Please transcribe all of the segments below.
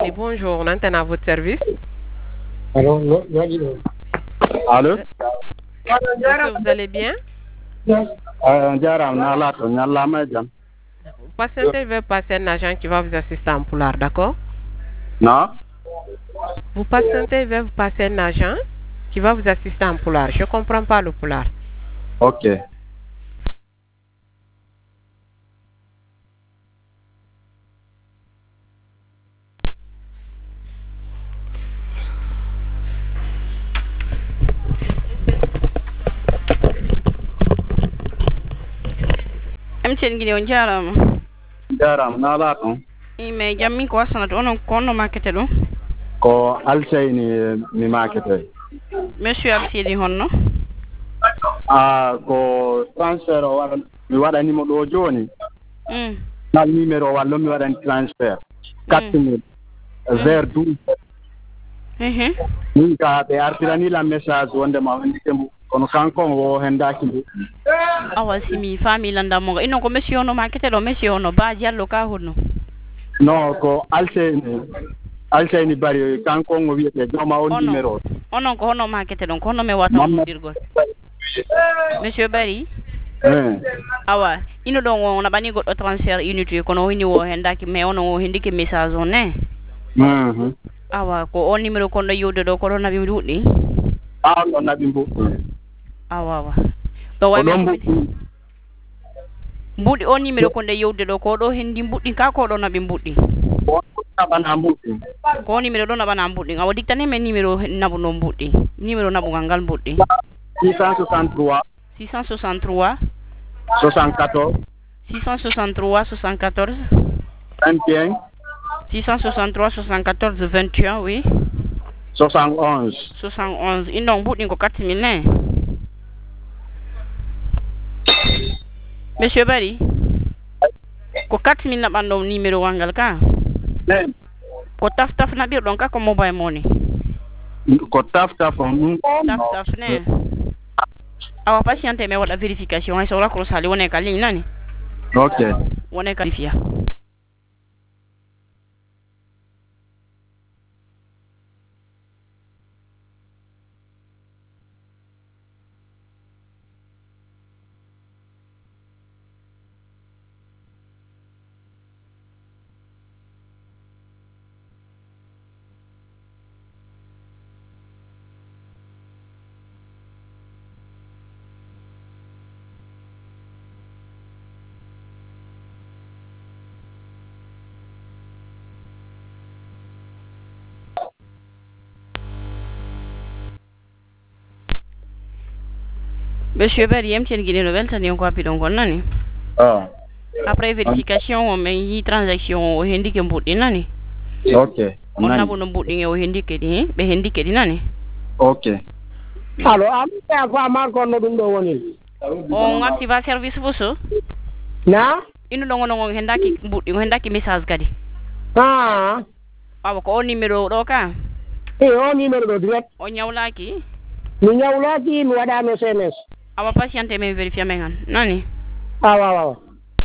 Et bonjour, l'antenne à votre service. Allô? Monsieur, vous allez bien? Vous patientez, je vais passer un agent qui va vous assister en poulard, d'accord? Non? Vous patientez, je vais vous passer un agent qui va vous assister en poulard. Je ne comprends pas le poulard. Ok. MTN gidi on jarama. Jarama nala ton. Mais jammi ko wasanata onon konno makete ɗum Ko Alseyni mi makete. monsieur Absidi honno Ko transfert o waɗa mi waɗanimo ɗo joni. Nal numéro wallo mi waɗani transfert 4000 vers 12. Min ka ɓe artiranilam message wondema wondike mbo kono kanko o hendaki mbo. awa simi famille landamo ino ko monsieur no makete ɗo monsieur no ba diallo ka honno non ko Alseyni bari kanko ngo wiyete joma on numéro onon ko honno makete ɗon ko honno mi wata modirgol monsieur Bari awa ino ɗon on naɓani goɗɗo transfert unité kono wini o hendaki mais onon o hendiki message on ne awa ko on numéro konɗo yiwde ɗo ko ɗon naɓi ɗuɗɗi ɗon naɓi mbuɗɗi awa ɗo waymi mbuɗi on numéro konɗe yewde ɗo ko ɗo hendi mbuɗɗi ka ko ɗo naɓi mbuɗɗi naɓana mbuɗɗi ko numéro ɗo naɓana mbuɗɗi awa dictane men numéro naɓuno mbuɗɗi numéro naɓugal ngal mbuɗɗi 663 663 74 663 74 21 663 74 21 oui 71 71 ino mbuɗɗi ko 4000 ne monsieur Bari ko 4000 naɓanɗo numéro wangal ka ko taf naɓirɗon ka ko mobile money ko taf ne awa patiente me waɗa vérification hay so rakro sali wone ka ligne nani ok wone ka fiya monsieur Bari MTN guiné no weltani on ko appi ɗon gon nani après vérification o men yi transaction o hendike mbuɗɗi nani ok on naɓuno mbuɗɗi o hendike ɗi ɓe hendike ɗi nani ok allo amɗa faman konno ɗum ɗo woni on activa service fof na ino ɗon onon on hendaki mbuɗɗi o hendaki message kadi awa ko o numéro ɗo ka o numéro ɗo direct o ñawlaki mi ñawlaki mi waɗano SMS awa patiente men vérifier men han nani awa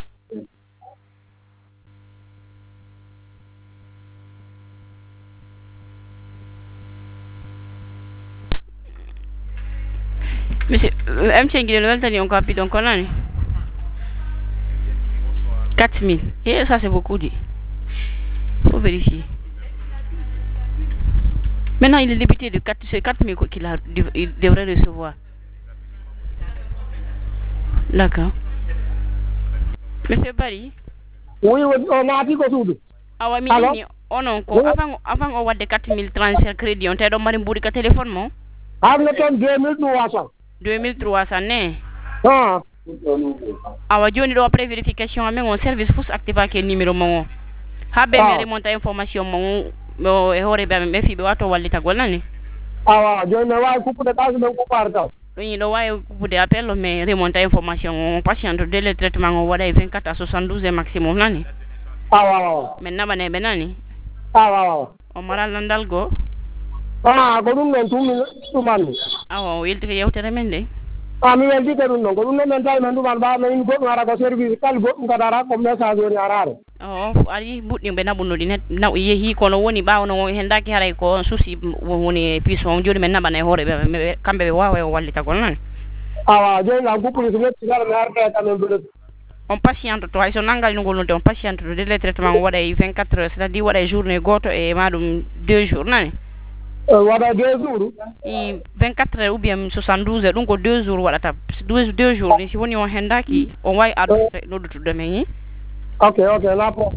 monsieur MTN guiné no weltani on ko appi ɗon ko nani 4000 et ça c'est beaucoup dit faut vérifier maintenant il est débuté de 4000 qu'il devrait recevoir d'accord monsieur Bari oui o naati ko suudu awa mi ini onon ko avant o wadde 4000 transfert crédit on tawi ɗon mari mbuɗi ka téléphone mo hamno toon 2300 2300 ne awa joni ɗo après vérification amen on service fof activake numéro mo o ha ɓe mi remonta information mo e hoore ɓe amen ɓe fi ɓe wato wallitagol nani awa joni mi wawi kuppude ɓawde men kuppare taw ɗum ɗo wawi kuppude appel mais remonta information on patiente délai traitement o waɗa e 24 à 72 maximum nani awa min naɓaneɓe nani awa o maral landal goo ko ɗum men tumi ɗumanmi awa o yelti ko yewtere men de ami weldi ke dun non ko dun men tay men duman ba men go ngara ko service kal go ngadara ko message woni arare ari buddi be nabunno di net na yehi ko no woni bawno hendaki haray ko souci woni puissant jodi men nabane hore be kambe be wawa wallita gol non awa jey la ko police net dara me arde tan be on patiente to hay so nangal no golno on patiente to délai traitement wada 24 heures c'est-à-dire wada journée goto e madum 2 jours nani wada 2 jours 24 heures ou bien 72 heures donc 2 jours wada 2 jours ni si woni on hendaki on way ado no do de men ok la pro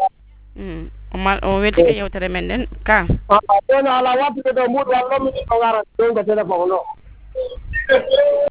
on wedi ke yewtere men den ka don ala watu do mud wallo mi ko ngara don ko telephone no